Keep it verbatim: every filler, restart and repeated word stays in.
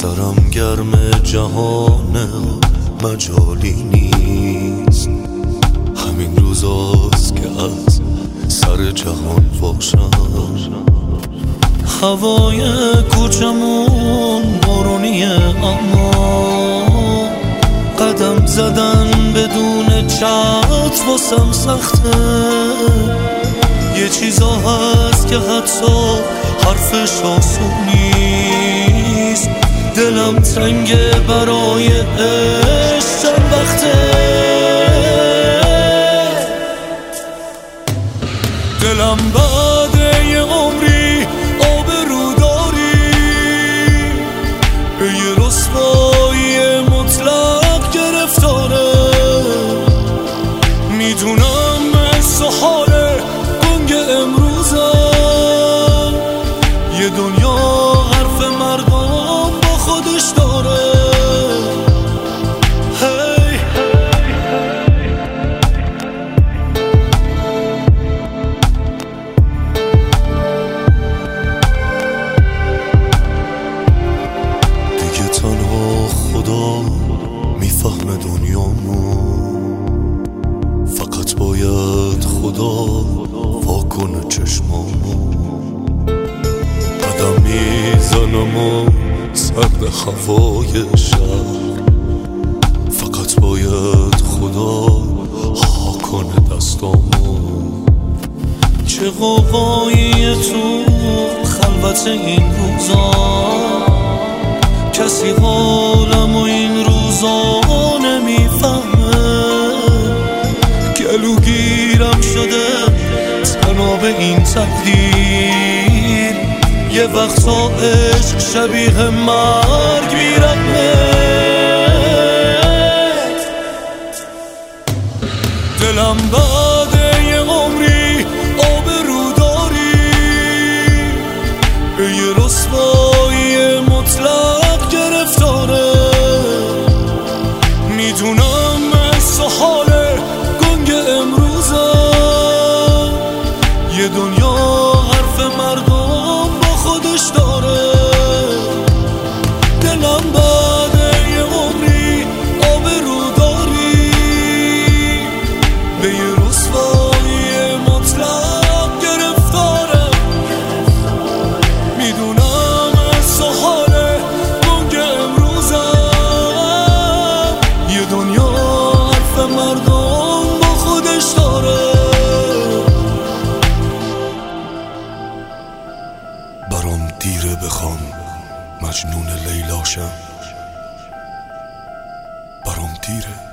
سرم گرم جهانه مجالی نیست. همین روزاست که از سر جهان باشم. هوای کوچمون بارونیه اما قدم زدن بدون چتر واسم سخته. یه چیزا هست که حتی حرفش آسون نیست. دلم تنگه برای عشق چند وقته. دلم بعد یه عمری آبرو داری، به یه رسوایی مطلق گرفتاره. میدونم حس و حال گنگ امروزم، یه دنیا حرف مردم با خودش داره. هی دیگه تنها خدا میفهمه دنیامو، فقط باید خدا واکنه چشمامو. قدم میزنم و سرد هوای شهر، فقط باید خدا ها کنه دستامو. چه قوقایی تو خلوت این روزا، کسی حالم و این روزا نمیفهمه. گلوگیرم شده تناب این تقدیر، یه وقتا عشق شبیه مرگ میرمه. دلم بعد یه عمری آبرو داری، به یه رسوایی مطلق گرفتاره. میدونم حس و حال گنگ امروزم، یه دنیا حرف مردم با خودش داره. دلم بعد یه عمری آبرو داری، به یه رسوایی مطلق گرفتاره. میدونم حس و حال گنگ امروزم، یه دنیا حرف مردم با خودش داره. برام دیره بخوام مجنون لیلاشم، برام دیره.